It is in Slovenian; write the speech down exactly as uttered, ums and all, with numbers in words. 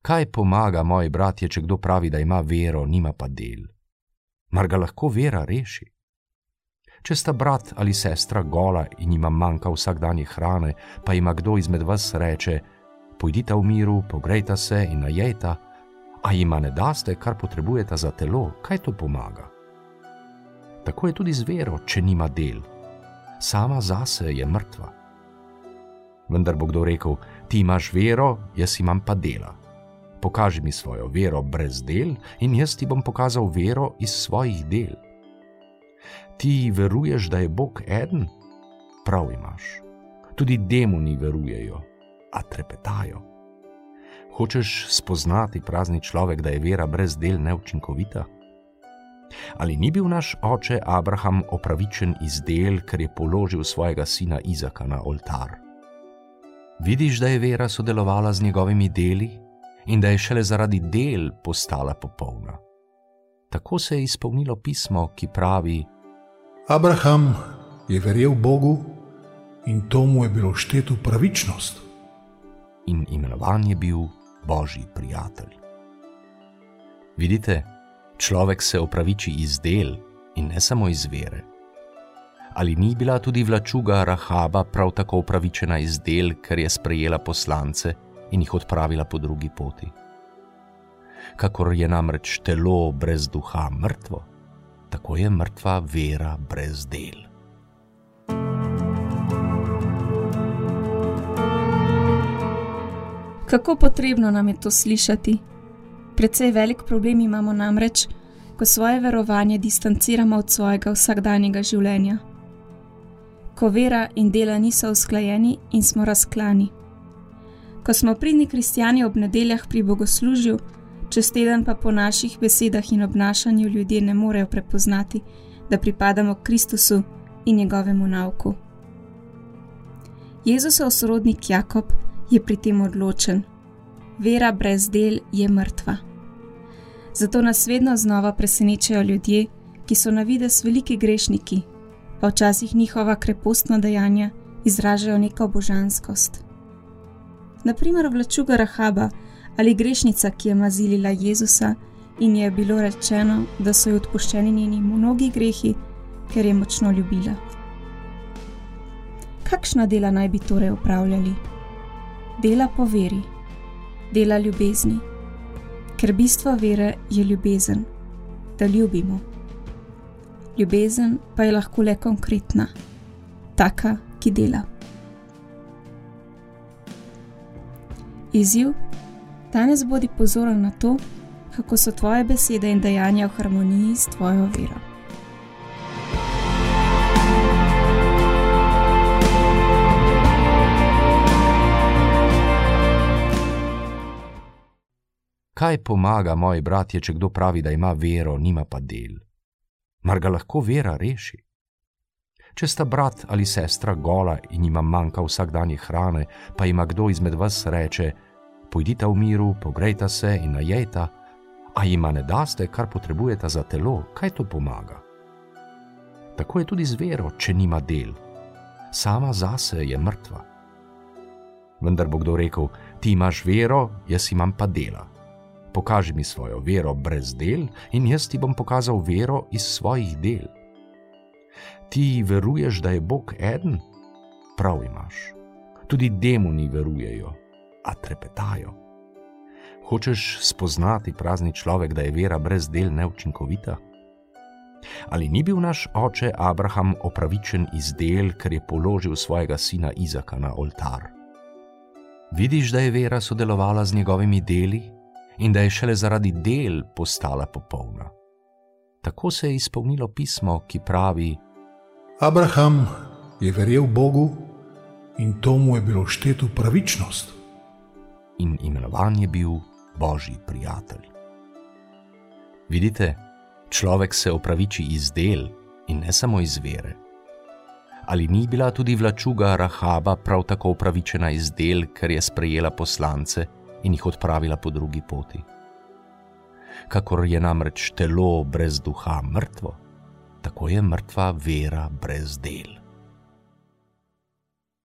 Kaj pomaga, moji bratje, če kdo pravi, da ima vero, nima pa del? Mar ga lahko vera reši? Če sta brat ali sestra gola in ima manjka vsakdanje hrane, pa ima kdo izmed vas reče: pojdita v miru, pogrejta se in najejta, a jima ne daste, kar potrebujeta za telo, kaj to pomaga? Tako je tudi z vero, če nima del. Sama zase je mrtva. Vendar bo kdo rekel: ti imaš vero, jaz imam pa dela. Pokaži mi svojo vero brez del in jaz ti bom pokazal vero iz svojih del. Ti veruješ, da je Bog eden? Prav imaš. Tudi demoni verujejo, a trepetajo. Hočeš spoznati, prazni človek, da je vera brez del neučinkovita? Ali ni bil naš oče Abraham opravičen iz del, ker je položil svojega sina Izaka na oltar? Vidiš, da je vera sodelovala z njegovimi deli in da je šele zaradi del postala popolna. Tako se je izpolnilo pismo, ki pravi: Abraham je verjel Bogu in to mu je bilo šteto v pravičnost. In imenovan je bil Božji prijatelj. Vidite, človek se opraviči iz del in ne samo iz vere. Ali ni bila tudi vlačuga Rahaba prav tako opravičena iz del, ker je sprejela poslance in jih odpravila po drugi poti? Kakor je namreč telo brez duha mrtvo, tako je mrtva vera brez del. Kako potrebno nam je to slišati? Precej velik problem imamo namreč, ko svoje verovanje distanciramo od svojega vsakdanjega življenja. Ko vera in dela niso usklajeni in smo razklani. Ko smo pridni kristjani ob nedeljah pri bogoslužju, čez teden pa po naših besedah in obnašanju ljudje ne morejo prepoznati, da pripadamo Kristusu in njegovemu nauku. Jezusov sorodnik Jakob je pri tem odločen. Vera brez del je mrtva. Zato nas vedno znova presenečajo ljudje, ki so na videz veliki grešniki, pa včasih njihova krepostna dejanja izražajo neko božanskost. Naprimer vlačuga Rahaba ali grešnica, ki je mazilila Jezusa in je bilo rečeno, da so ji odpuščeni njeni mnogi grehi, ker je močno ljubila. Kakšna dela naj bi torej opravljali? Dela po veri, dela ljubezni, ker bistvo vere je ljubezen, da ljubimo. Ljubezen pa je lahko le konkretna, taka, ki dela. Izziv: danes bodi pozoren na to, kako so tvoje besede in dejanja v harmoniji s tvojo vero. Kaj pomaga, moji bratje, če kdo pravi, da ima vero, nima pa del? Mar ga lahko vera reši? Če sta brat ali sestra gola in ima manjka vsakdanje hrane, pa ima kdo izmed vas reče: pojdita v miru, pogrejta se in najejta, a jima ne daste, kar potrebujeta za telo, kaj to pomaga? Tako je tudi z vero, če nima del. Sama zase je mrtva. Vendar bo kdo rekel: ti imaš vero, jaz imam pa dela. Pokaži mi svojo vero brez del in jaz ti bom pokazal vero iz svojih del. Ti veruješ, da je Bog eden? Prav imaš. Tudi demoni verujejo, a trepetajo. Hočeš spoznati, prazni človek, da je vera brez del neučinkovita? Ali ni bil naš oče Abraham opravičen iz del, ker je položil svojega sina Izaka na oltar? Vidiš, da je vera sodelovala z njegovimi deli in da je šele zaradi del postala popolna. Tako se je izpolnilo pismo, ki pravi: Abraham je verjel Bogu in to mu je bilo šteto v pravičnost. In imenovan je bil Božji prijatelj. Vidite, človek se opraviči iz del in ne samo iz vere. Ali ni bila tudi vlačuga Rahaba prav tako opravičena iz del, ker je sprejela poslance in jih odpravila po drugi poti? Kakor je namreč telo brez duha mrtvo, tako je mrtva vera brez del.